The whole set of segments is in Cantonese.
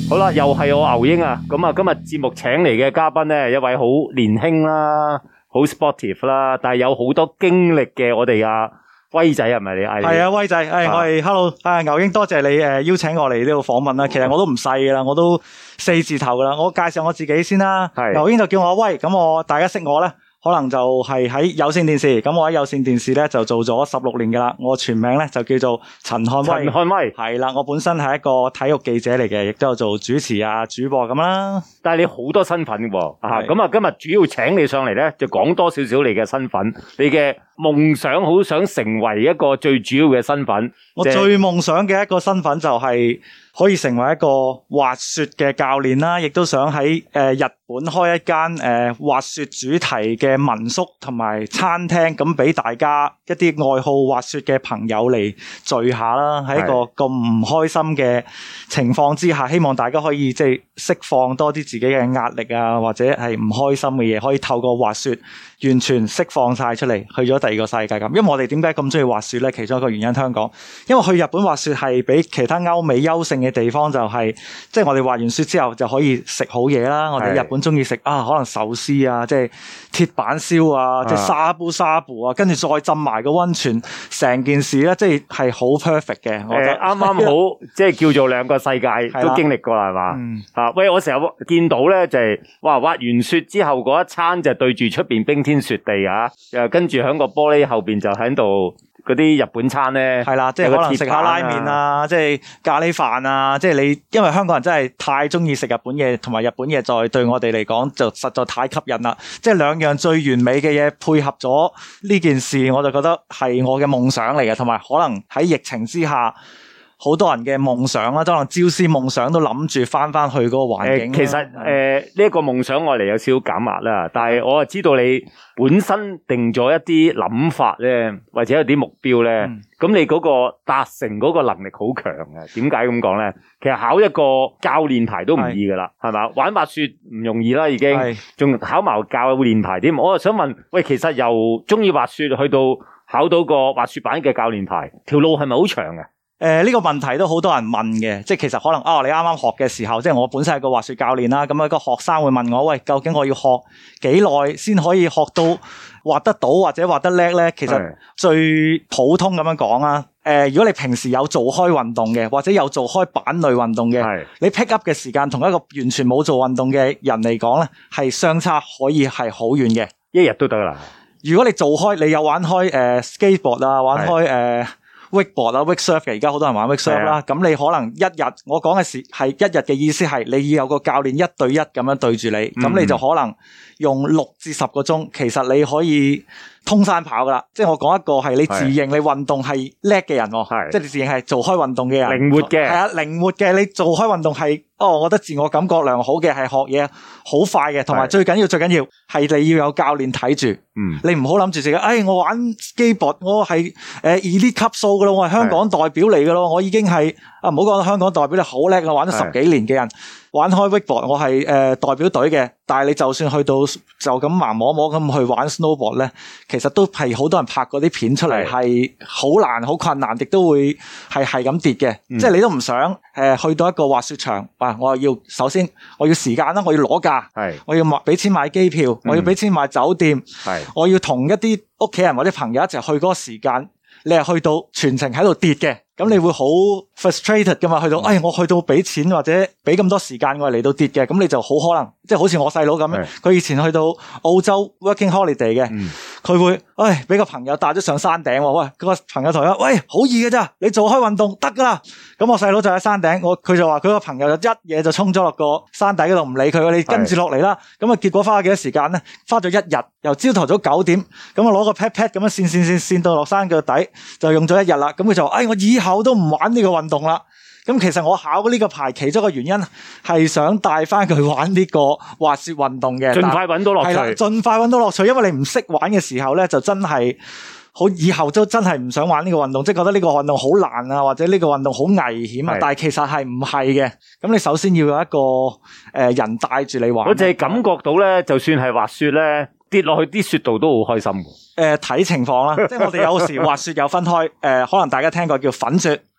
好啦，又係我牛英啊！咁啊，今日節目請嚟嘅嘉賓咧，一位好年輕啦，好 sportive 啦，但係有好多經歷嘅我哋威仔係咪你嗌？ 係啊，威仔，我係 Hello，牛英，多謝你邀請我嚟呢度訪問啦。其實我都唔細噶啦，我都4字頭噶啦。我介紹我自己先啦。牛英就叫我威，咁大家識我咧，可能就係喺有線電視。咁我喺有線電視咧就做咗16年噶啦。我全名咧就叫做陳漢威。 陳漢威係啦，我本身係一個體育記者嚟嘅，亦都有做主持啊、主播咁啦。 但係你好多身份喎，咁啊，今日主要請你上嚟咧，就講多少少你嘅身份，你嘅夢想，好想成為一個最主要嘅身份。 我最夢想嘅一個身份就係可以成為一個滑雪嘅教練啦，亦都想喺日本開一間滑雪主題嘅民宿同埋餐廳，咁俾大家一啲愛好滑雪嘅朋友嚟聚下啦。喺一個咁唔開心嘅情況之下，希望大家可以即係釋放多啲自己嘅壓力啊，或者係唔開心嘅嘢，可以透過滑雪完全釋放晒出嚟，去咗第二個世界咁。因為我哋點解咁中意滑雪咧？其中一個原因，香港，因為去日本滑雪係比其他歐美優勝嘅地方就係，即係我哋滑完雪之後就可以食好嘢啦。我哋日本中意食可能壽司啊，即係鐵板燒啊，即係沙布啊，跟住再浸埋個溫泉，成件事咧，即係好 perfect 嘅。我覺得啱啱好，即係叫做兩個世界都經歷過啦，係嘛？喂，我成日見到咧就係，哇，滑完雪之後嗰一餐就對住出邊冰天雪地啊，又跟住喺個玻璃後邊就喺度嗰啲日本餐咧， 係啦，即係可能食下拉麵啊，即係咖喱飯啊，即係你，因為香港人真係太中意食日本嘢，同埋日本嘢再對我哋嚟講就實在太吸引啦。即係兩樣最完美嘅嘢配合咗呢件事，我就覺得係我嘅夢想嚟嘅，同埋可能喺疫情之下，好多人嘅夢想啦，可能朝思夢想都諗住翻去嗰個環境。 其實呢一個夢想我嚟有少少減壓啦，但係我知道你本身定咗一啲諗法咧，或者有啲目標咧，咁你嗰個達成嗰個能力好強嘅。點解咁講咧？其實考一個教練牌都唔易噶啦，係嘛？玩滑雪唔容易啦，已經，仲考埋教練牌添。我就想問，喂，其實由中意滑雪去到考到個滑雪板嘅教練牌，條路係咪好長嘅？ 呢個問題都好多人問嘅，即係其實可能你啱啱學嘅時候，即係我本身係個滑雪教練啦，咁個學生會問我，喂，究竟我要學幾耐先可以學到滑得到或者滑得叻咧？其實最普通咁樣講啊，如果你平時有做開運動嘅，或者有做開板類運動嘅，你 pick up 嘅時間同一個完全冇做運動嘅人嚟講咧，係相差可以係好遠嘅， 一日都得啦。如果你做開，你有玩開skateboard 啊，玩開wakeboard 啦 wake surf 嘅，而家好多人玩 wake surf 啦，咁你可能一日，我講嘅是係一日嘅意思係你要有個教練1對1咁樣對住你，咁你就可能用6至10個鐘，其實你可以通山跑噶啦。即係我講一個係你自認你運動係叻嘅人，即係你自認係做開運動嘅人， 靈活嘅，係啊，靈活嘅，你做開運動係我覺得自我感覺良好嘅，係學嘢好快嘅，同埋最緊要係你要有教練睇住，你唔好諗住自己，我玩 skateboard 我係elite 級數噶咯，我係香港代表嚟噶咯，我已經係唔好講香港代表，你好叻，我玩咗10幾年嘅人，玩開 wakeboard 我係代表隊嘅，但係你就算去到就咁盲摸摸咁去玩 snowboard 咧，其實都係好多人拍嗰啲片出嚟，係好難好困難，亦都會係咁跌嘅，即係你都唔想去到一個滑雪場，我要首先我要時間啦，我要攞假，我要俾錢買機票，我要俾錢買酒店，我要同一啲屋企人或者朋友一齊去嗰個時間，你係去到全程喺度跌嘅，咁你會好 frustrated 噶嘛？去到我去到俾錢或者俾咁多時間我嚟到跌嘅，咁你就好可能即係好似我細佬咁樣，佢以前去到澳洲 working holiday 嘅，佢會俾個朋友帶咗上山頂，喂，個朋友同佢話，喂，好易嘅咋，你做開運動得噶啦。咁我細佬就喺山頂，佢就話佢個朋友就一嘢就衝咗落個山底嗰度，唔理佢，你跟住落嚟啦。咁啊，結果花咗幾多時間咧？花咗1日，由朝頭早9點，咁我攞個 pad 咁樣線到落山腳底，就用咗1日啦。咁佢就話，我以後都唔玩呢個運動啦。咁其實我考呢個牌其中一個原因係想帶翻佢玩呢個滑雪運動嘅，盡快揾到樂趣。係啦，盡快揾到樂趣，因為你唔識玩嘅時候咧，就真係好，以後都真係唔想玩呢個運動，即係覺得呢個運動好難啊，或者呢個運動好危險啊。但係其實係唔係嘅。咁你首先要有一個人帶住你玩。我淨係感覺到咧，就算係滑雪咧，跌落去啲雪道都好開心嘅。睇情況啦，即係我哋有時滑雪有分開，可能大家聽過叫粉雪，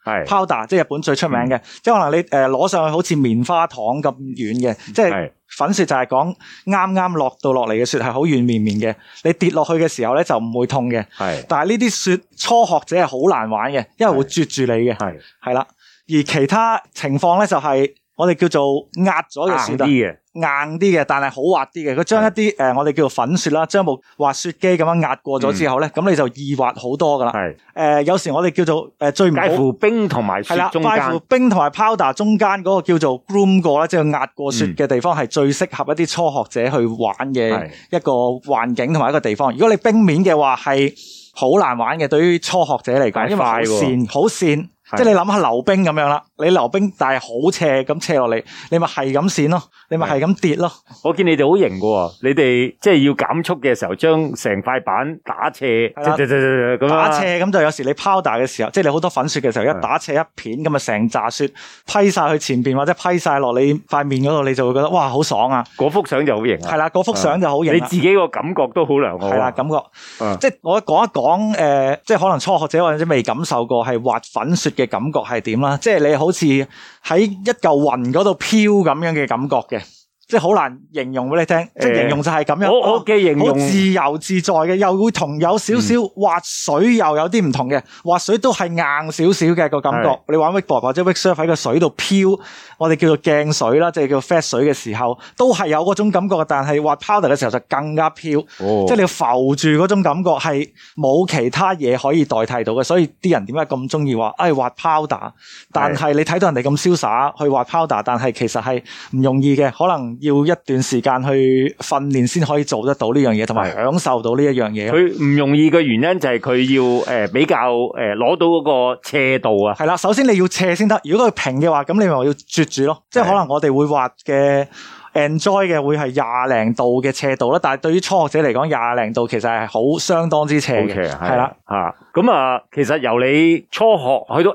係 powder， 即係日本最出名嘅，即係可能你攞上去好似棉花糖咁軟嘅，即係粉雪就係講啱啱落嚟嘅雪係好軟綿綿嘅，你跌落去嘅時候咧就唔會痛嘅。係，但係呢啲雪初學者係好難玩嘅，因為會啜住你嘅。係啦，而其他情況咧就係我哋叫做壓咗嘅雪硬啲嘅，但係好滑啲嘅。佢將一啲我哋叫做粉雪啦，將部滑雪機咁樣壓過咗之後咧，咁你就易滑好多噶啦。係有時我哋叫做最唔好介乎冰同埋雪中間， 介乎冰同埋 powder 中間嗰個叫做 groom 過啦，即係壓過雪嘅地方係最適合一啲初學者去玩嘅一個環境同埋一個地方。如果你冰面嘅話係好難玩嘅，對於初學者嚟講，因為好跣，好跣。即係你諗下溜冰咁樣啦，你溜冰但係好斜咁斜落嚟，你咪係咁跣咯，你咪係咁跌咯。 我見你哋好型喎，你哋即係要減速嘅時候，將成塊板打斜，咁打斜咁就有時你 powder 嘅時候，即係你好多粉雪嘅時候，一打斜一片咁啊，成紮雪批晒去前邊或者批晒落你塊面嗰度，你就會覺得哇好爽啊！ 嗰幅相就好型啊！ 係啦，嗰幅相就好型。 你自己個感覺都好良好。 係啦，感覺即係我講一講即係可能初學者或者未感受過係滑粉雪嘅感覺係點啦，即係你好似喺一嚿雲嗰度飄咁樣嘅感覺嘅，即係好難形容俾你聽，即係形容就係咁樣。 我嘅形容好自由自在嘅，又會同有少少滑水又有啲唔同嘅，滑水都係硬少少嘅個感覺。你玩 wakeboard 或者 wake surf 喺個水度飄，我哋叫做鏡水啦，即係叫 fat 水嘅時候，都係有嗰種感覺。但係滑 powder 嘅時候就更加飄，即係你要浮住嗰種感覺係冇其他嘢可以代替到嘅。所以啲人點解咁中意話滑 powder？ 但係你睇到人哋咁瀟灑去滑 powder， 但係其實係唔容易嘅，可能要一段時間去訓練先可以做得到呢樣嘢，同埋享受到呢一樣嘢。 佢唔容易嘅原因就係佢要比較攞到嗰個斜度啊。 係啦，首先你要斜先得。如果佢平嘅話，咁你咪要啜住咯。即係可能我哋會滑嘅 enjoy 嘅會係廿零度嘅斜度啦，但係對於初學者嚟講，廿零度其實係好相當之斜嘅。係啦， 咁啊，其實由你初學去到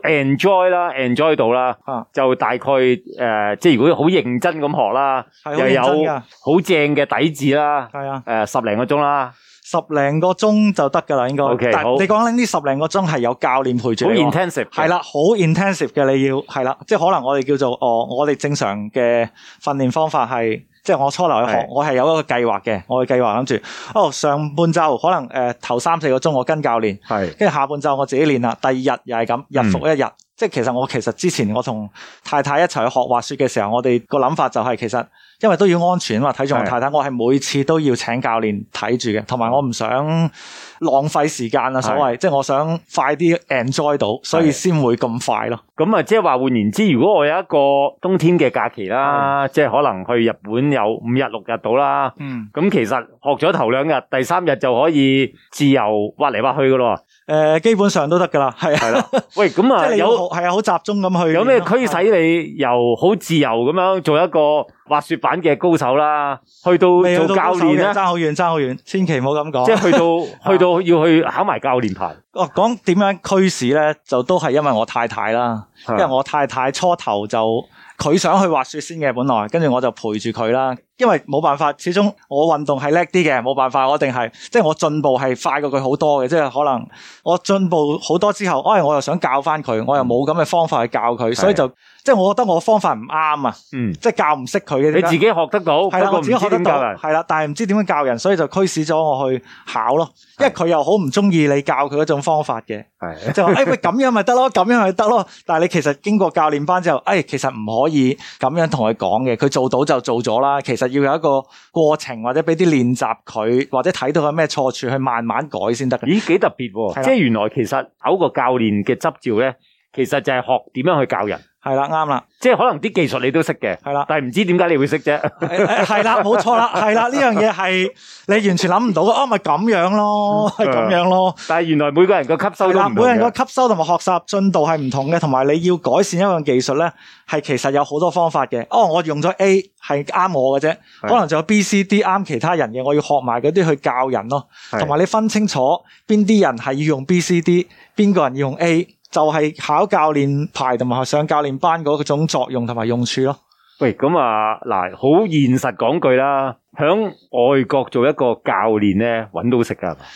enjoy 到啦，就大概即係如果好認真咁學啦，又有好正嘅底子啦，係啊，10零個鐘啦。 10零個鐘就得噶啦，應該。但係你講緊呢10零個鐘係有教練陪住你。 好 intensive。係啦，好 intensive 嘅，你要係啦，即係可能我哋叫做我哋正常嘅訓練方法係，即係我初頭去學，我係有一個計劃嘅，我嘅計劃諗住，上半晝可能頭3-4個鐘我跟教練，跟住下半晝我自己練啦，第二日又係咁，日復一日。即係其實之前我同太太一齊去學滑雪嘅時候，我哋個諗法就係其實因為都要安全啊嘛，睇住我太太，我係每次都要請教練睇住嘅，同埋我唔想浪費時間啊，所謂即係我想快啲 enjoy 到，所以先會咁快咯。 咁啊，即係話換言之，如果我有一個冬天嘅假期啦，即係可能去日本有5日6日到啦，咁其實學咗頭2日，第3日就可以自由滑嚟滑去噶咯。 基本上都得噶啦，係啦。 喂，咁啊， 即係好集中咁去。 有咩驅使你由好自由咁樣做一個滑雪板嘅高手啦，去到做教練咧？ 爭好遠，千祈唔好咁講。 即係去到要去考埋教練牌。 講點樣驅使咧，就都係因為我太太啦，因為我太太初頭就佢想去滑雪先嘅，本來跟住我就陪住佢啦。因為冇辦法，始終我運動係叻啲嘅，冇辦法，我一定係即係我進步係快過佢好多嘅，即係可能我進步好多之後，我又想教翻佢，我又冇咁嘅方法去教佢，所以就即係我覺得我方法唔啱啊，即係教唔識佢嘅。 你自己學得到， 係啦，我自己學得到，係啦，但係唔知點樣教人，所以就驅使咗我去考咯。因為佢又好唔中意你教佢嗰種方法嘅，即係話喂咁樣咪得咯，咁樣咪得咯。但係你其實經過教練班之後，其實唔可以咁樣同佢講嘅，佢做到就做咗啦。其實要有一個過程，或者俾啲練習佢，或者睇到有咩錯處，去慢慢改先得。 咦，幾特別喎！即係原來其實考個教練嘅執照咧，其實就係學點樣去教人。 係啦，啱啦， 即係可能啲技術你都識嘅，係啦，但係唔知點解你會識啫。 係啦，冇錯啦，係啦，呢樣嘢係你完全諗唔到嘅，咪咁樣咯，係咁樣咯。 但係原來每個人個吸收都唔同嘅， 每個人個吸收同埋學習進度係唔同嘅，同埋你要改善一樣技術咧，係其實有好多方法嘅。我用咗 A 係啱我嘅啫，可能仲有 B、C、D 啱其他人嘅，我要學埋嗰啲去教人咯。同埋你分清楚邊啲人係要用 B、C、D， 邊個人要用 A。就係考教練牌同埋上教練班嗰種作用同埋用處咯。 喂，咁啊，嗱，好現實講句啦，響外國做一個教練咧，搵到食噶。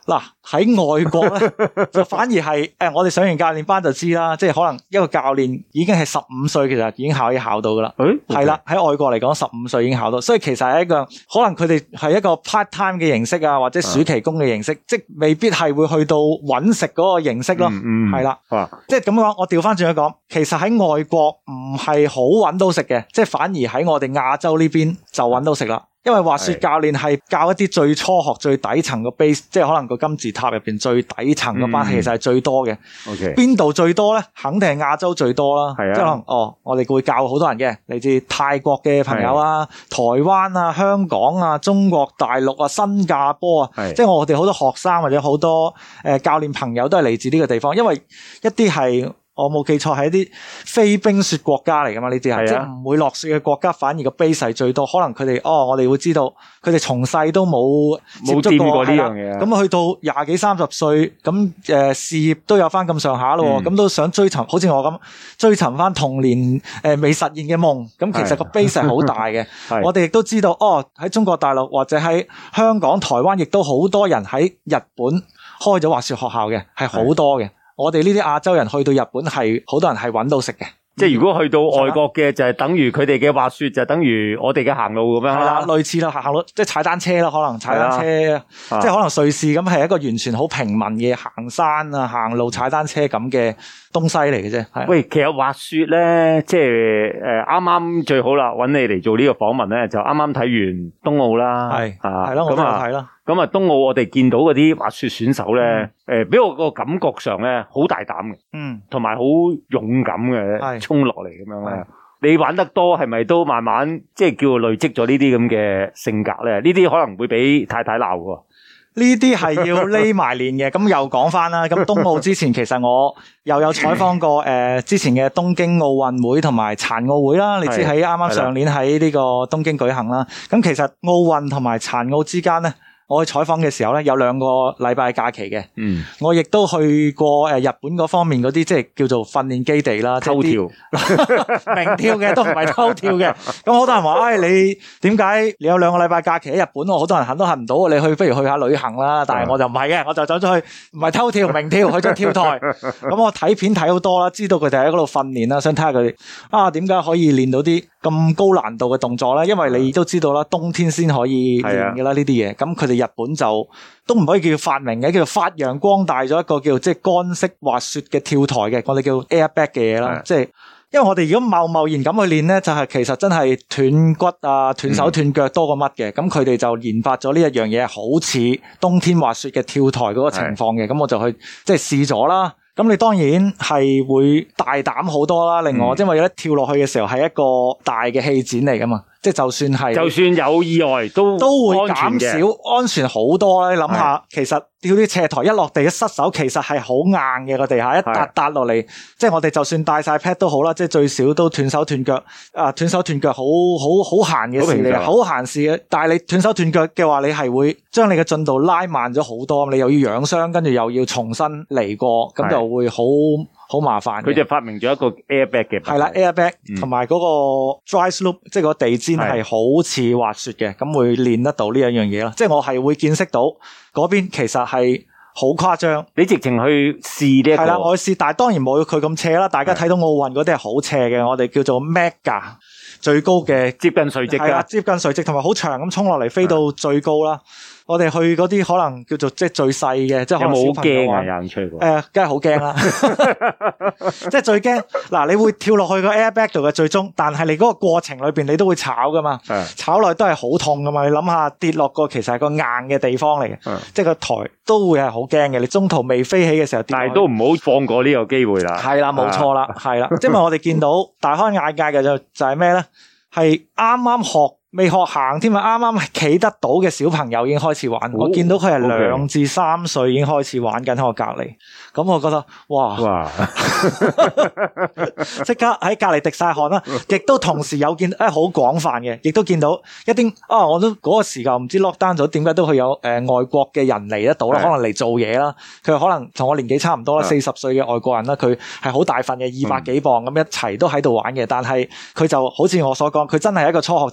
嗱喺外國咧，就反而係我哋上完教練班就知啦，即係可能一個教練已經係15歲，其實已經可以考到噶啦。係啦，喺外國嚟講15歲已經考到，所以其實係一個可能佢哋係一個 part time 嘅形式啊，或者暑期工嘅形式，即係未必係會去到揾食嗰個形式咯。係啦，即係咁講，我調翻轉去講，其實喺外國唔係好揾到食嘅，即係反而喺我哋亞洲呢邊就揾到食啦。因為滑雪教練係教一啲最初學最底層個 base， 即係可能個金字塔入邊最底層個班，其實係最多嘅。邊度最多咧？肯定係亞洲最多啦。即係可能我哋會教好多人嘅，嚟自泰國嘅朋友啊、台灣啊、香港啊、中國大陸啊、新加坡啊，即係我哋好多學生或者好多教練朋友都係嚟自呢個地方，因為一啲係。我冇記錯係一啲非冰雪國家嚟噶嘛？呢啲係即係唔會落雪嘅國家，反而個 base 係最多。可能佢哋我哋會知道佢哋從細都冇接觸過呢樣嘢。咁去到20幾30歲，咁事業都有翻咁上下咯。咁都想追尋，好似我咁追尋翻童年未實現嘅夢。咁其實個 base 係好大嘅。我哋亦都知道喺中國大陸或者喺香港、台灣，亦都好多人喺日本開咗滑雪學校嘅，係好多嘅。我哋呢啲亞洲人去到日本係好多人係揾到食嘅， 即係如果去到外國嘅就係等於佢哋嘅滑雪，就等於我哋嘅行路咁樣啦， 類似啦，行路即係踩單車啦，可能踩單車，即係可能瑞士咁係一個完全好平民嘅行山啊、行路、踩單車咁嘅東西嚟嘅啫。 喂，其實滑雪咧，即係啱啱最好啦，揾你嚟做呢個訪問咧，就啱啱睇完冬奧啦， 係咯，我都有睇啦。 咁啊，冬奧我哋見到嗰啲滑雪選手咧，俾我個感覺上咧好大膽嘅，同埋好勇敢嘅，衝落嚟咁樣咧。你玩得多係咪都慢慢即係叫累積咗呢啲咁嘅性格咧？呢啲可能會俾太太鬧喎。 呢啲係要匿埋練嘅。咁又講翻啦。咁冬奧之前，其實我又有採訪過之前嘅東京奧運會同埋殘奧會啦。你知喺啱啱上年喺呢個東京舉行啦。咁其實奧運同埋殘奧之間咧，我去採訪嘅時候咧，有2個禮拜假期嘅。我亦都去過日本嗰方面嗰啲即係叫做訓練基地啦， 偷跳明跳嘅都唔係偷跳嘅。咁好多人話，你點解你有2個禮拜假期喺日本？好多人行都行唔到，你不如去下旅行啦。但係我就唔係嘅，我就走咗去，唔係偷跳，明跳，去咗跳台。咁我睇片睇好多啦，知道佢哋喺嗰度訓練啦，想睇下佢哋點解可以練到啲咁高難度嘅動作咧？因為你都知道啦，冬天先可以練嘅啦呢啲嘢。咁佢哋日本就都唔可以叫發明嘅，叫做發揚光大咗一個叫即係乾式滑雪嘅跳台嘅，我哋叫 airbag 嘅嘢啦。即係因為我哋如果貿然咁去練咧，就係其實真係斷骨啊、斷手斷腳多過乜嘅。咁佢哋就研發咗呢一樣嘢，好似冬天滑雪嘅跳台嗰個情況嘅。咁我就去即係試咗啦。咁你當然係會大膽好多啦。另外，因為一跳落去嘅時候係一個大嘅氣展嚟噶嘛。即係就算有意外都會減少，安全好多啦。你諗下，其實跳啲斜台一落地一失手，其實係好硬嘅個地下，一笪落嚟，即係我哋就算帶晒 pad 都好啦，即係最少都斷手斷腳。斷手斷腳好閒嘅事嚟，好閒事嘅。但係你斷手斷腳嘅話，你係會將你嘅進度拉慢咗好多，你又要養傷，跟住又要重新嚟過，咁就會好麻煩。 佢就發明咗一個 airbag 嘅， 係啦 airbag 同埋嗰個 dry slope，即係個地氈係好似滑雪嘅，咁會練得到呢一樣嘢咯。即係我係會見識到嗰邊其實係好誇張。你直情去試呢？係啦，我去試，但係當然冇佢咁斜啦。大家睇到奧運嗰啲係好斜嘅，我哋叫做 mega 最高嘅，接近垂直嘅，接近垂直同埋好長咁衝落嚟，飛到最高啦。我哋去嗰啲可能叫做即係最細嘅，即係可能小朋友玩。有冇驚啊？有人吹過？梗係好驚啦！即係最驚嗱，你會跳落去個 airbag 度嘅最終，但係你嗰個過程裏邊你都會炒噶嘛，炒落去都係好痛噶嘛。你諗下跌落個其實係個硬嘅地方嚟嘅，即係個台都會係好驚嘅。你中途未飛起嘅時候跌落去，但係都唔好放過呢個機會啦。係啦，冇錯啦，係啦，即係我哋見到大開眼界嘅就係咩咧？係啱啱未學行添啊！啱啱企得到嘅小朋友已經開始玩，我見到佢係2至3歲已經開始玩緊喺我隔籬，咁我覺得哇！即刻喺隔籬滴晒汗啦，亦都同時有見好廣泛嘅，亦都見到一啲我都嗰個時間唔知 lock down 咗，點解都會有外國嘅人嚟得到啦？可能嚟做嘢啦，佢可能同我年紀差唔多啦，40歲嘅外國人啦，佢係好大份嘅200幾磅咁一齊都喺度玩嘅，但係佢就好似我所講，佢真係一個初學者嚟，我睇落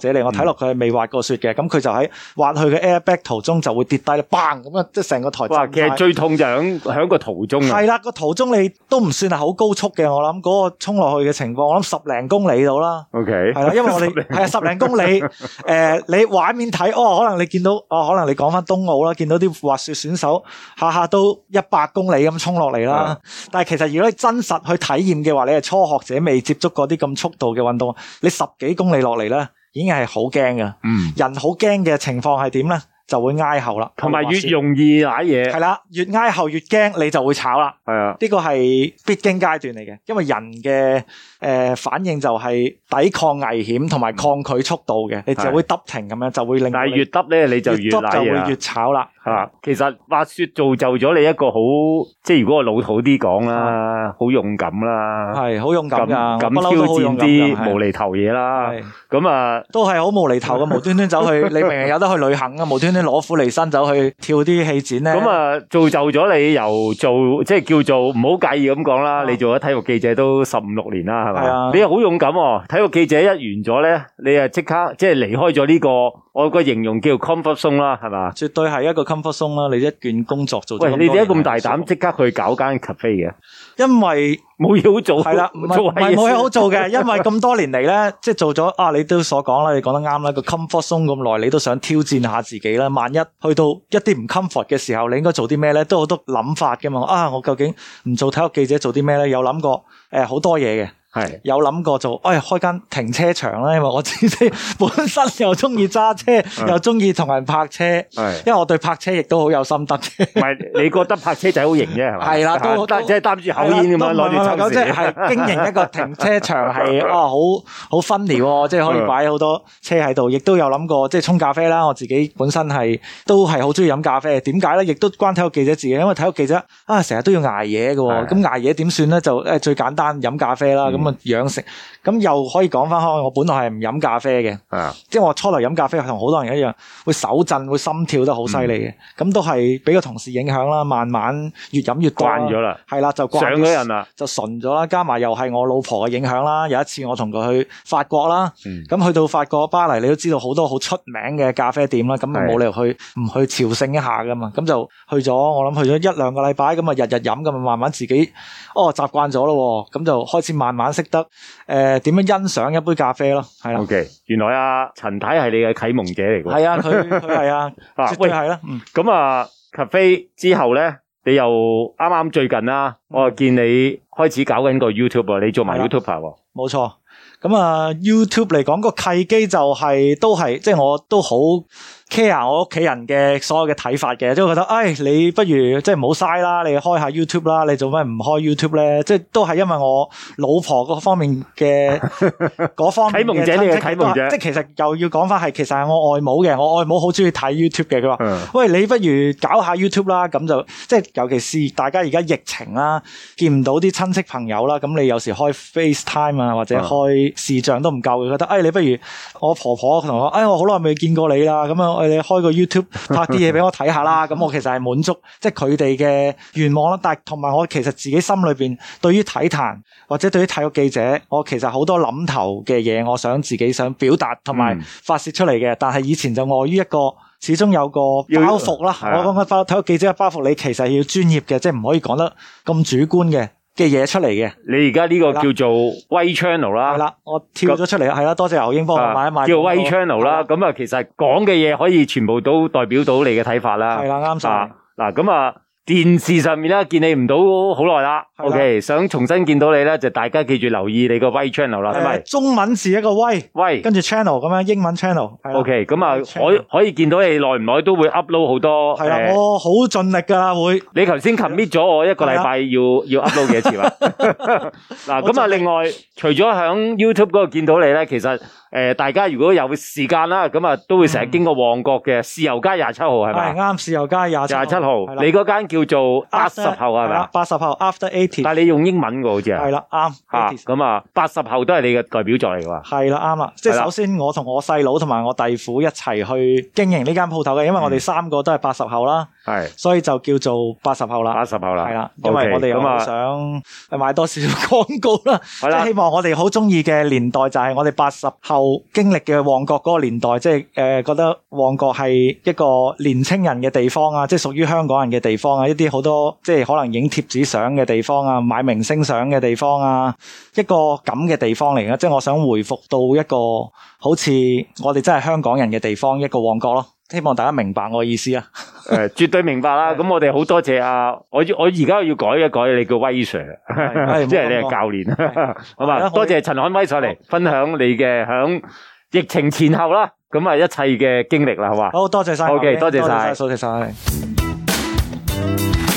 落佢係未滑過雪嘅，咁佢就喺滑去嘅 airbag 途中就會跌低啦，bang 咁啊，即係成個台。 哇！其實最痛就響個途中啊。 係啦，個途中你都唔算係好高速嘅，我諗嗰個衝落去嘅情況，我諗10零公里到啦。 OK。 係啦，因為我哋係啊10零公里，你畫面睇，可能你見到，可能你講翻東奧啦，見到啲滑雪選手下下都100公里咁衝落嚟啦。但係其實如果你真實去體驗嘅話，你係初學者未接觸過啲咁速度嘅運動，你10幾公里落嚟咧，已經係好驚噶。人好驚嘅情況係點咧？就會挨後啦， 同埋越容易瀨嘢。 係啦，越挨後越驚，你就會炒啦。 係啊， 呢個係必經階段嚟嘅，因為人嘅反應就係抵抗危險同埋抗拒速度嘅，你就會耷停咁樣，就會令。但係越耷咧，你就越瀨嘢。 就會越炒啦。 其實滑雪造就咗你一個好，即係如果我老土啲講啦，好勇敢啦， 係好勇敢噶， 敢挑戰啲無厘頭嘢啦。咁啊， 都係好無厘頭嘅，無端端走去，你明明有得去旅行啊，無端端攞苦離身走去跳啲氣展咧。咁啊，造就咗你由做即係叫做唔好介意咁講啦，你做咗體育記者都15、16年啦，係咪？係啊，你又好勇敢喎！體育記者一完咗咧，你啊即刻即係離開咗呢個，我個形容叫 comfort zone 啦，係嘛？絕對係一個 comfort zone 啦，你一件工作做咗咁多年。喂，你點解咁大膽即刻去搞間 cafe 嘅？ 因為冇嘢好做。 係啦，唔係冇嘢好做嘅，因為咁多年嚟咧，即係做咗你都所講啦，你講得啱啦，個 comfort zone 咁耐，你都想挑戰下自己啦。萬一去到一啲唔 comfort 嘅時候，你應該做啲咩咧？都好多諗法㗎嘛。我究竟唔做體育記者做啲咩咧？有諗過好多嘢嘅。係有諗過做，開間停車場啦，因為我自己本身又中意揸車，又中意同人泊車，因為我對泊車亦都好有心得嘅。唔係你覺得泊車仔好型啫，係咪？ 係啦， 即係擔住口煙咁樣攞住抽即係經營一個停車場係好分離，即係可以擺好多車喺度，亦都有諗過即係沖咖啡啦。我自己本身都係好中意飲咖啡，點解咧？亦都關體育記者自己，因為體育記者成日都要捱夜嘅，咁捱夜點算咧？就最簡單飲咖啡啦。咁啊養成，咁又可以講翻開，我本來係唔飲咖啡嘅，即係我初頭飲咖啡同好多人一樣，會手震，會心跳得好犀利嘅，咁都係俾個同事影響啦，慢慢越飲越慣咗啦，係啦，就慣上咗人啦，就純咗啦，加埋又係我老婆嘅影響啦。有一次我同佢去法國啦，咁去到法國巴黎，你都知道好多好出名嘅咖啡店啦，咁冇理由唔去朝聖一下噶嘛，咁就去咗，我諗去咗1-2個禮拜，咁啊日日飲，咁啊慢慢自己習慣咗咯，咁就開始慢慢識得點樣欣賞一杯咖啡咯，係啦。 OK， 原來陳太係你嘅啟蒙者嚟㗎。 係啊，佢係啊，絕對係啦。 咁cafe 之後咧，你又啱啱最近啦，我見你開始搞緊個 YouTube， 你做埋 YouTuber 喎。冇錯。咁YouTube 嚟講個契機就都係即係我都好 care 我屋企人嘅所有嘅睇法嘅，即係覺得你不如即係唔好嘥啦，你開下 YouTube 啦，你做咩唔開 YouTube 咧？即係都係因為我老婆嗰方面嘅嗰方面嘅啟蒙者，你嘅啟蒙者， 即係其實又要講翻係其實係我外母嘅，我外母好中意睇 YouTube 嘅，佢話喂，你不如搞下 YouTube 啦，咁就即係尤其是大家而家疫情啦，見唔到啲親戚朋友啦，咁你有時開 FaceTime 啊或者開視像都唔夠，覺得你不如我婆婆同我我好耐未見過你啦，咁你開個 YouTube 拍啲嘢俾我睇下啦，咁我其實係滿足即係佢哋嘅願望啦。但係同埋我其實自己心裏邊對於體壇或者對於體育記者，我其實好多諗頭嘅嘢，我想自己想表達同埋發泄出嚟嘅。但係以前就礙於一個始終有個包袱啦，我講嘅體育記者嘅包袱，你其實要專業嘅，即係唔可以講得咁主觀嘅嘢出嚟嘅。 你而家呢個叫做威 channel 啦， 係啦，我跳咗出嚟啦，係啦，多謝牛英幫我買一買。 叫威 channel 啦，咁其實講嘅嘢可以全部都代表到你嘅睇法啦。 係啦，啱晒。 嗱，咁電視上面咧見你唔到好耐啦。OK， 想重新見到你咧，就大家記住留意你個威 channel 啦，係咪？ 中文字一個威，跟住 channel 咁樣，英文 channel。OK， 咁可以見到你耐唔耐都會 upload 好多。 係啦，我好盡力噶會。 你頭先 commit 咗我一個禮拜要 upload 幾多次啦？嗱，咁另外除咗響 YouTube 嗰度見到你咧，其實大家如果有時間啦，咁都會成日經過旺角嘅豉油街27號係咪？ 係啱，豉油街27 號。你嗰間叫做80後係咪 ？80後 After 80。 但係你用英文㗎好似係啦，啱。 咁80後都係你嘅代表作嚟㗎。 係啦，啱啦。即係首先我同我細佬同埋我弟婦一齊去經營呢間鋪頭嘅，因為我哋3個都係80後啦。 係， 所以就叫做80後啦。 80後啦， 係啦，因為我哋又好想買多少少廣告啦，即係希望我哋好中意嘅年代就係我哋80後經歷嘅旺角嗰個年代，即係覺得旺角係一個年青人嘅地方啊，即係屬於香港人嘅地方啊，一啲好多即係可能影貼紙相嘅地方啊，買明星相嘅地方啊，一個咁嘅地方嚟嘅，即係我想回復到一個好似我哋真係香港人嘅地方，一個旺角咯。希望大家明白我意思啊！ 絕對明白啦。咁我哋好多謝我而家要改一改，你叫威 Sir， 即係你係教練，好嘛？多謝陳漢威上嚟分享你嘅響疫情前後啦，咁啊一切嘅經歷啦，好嘛？ 好多謝晒， 多謝晒， 多謝晒。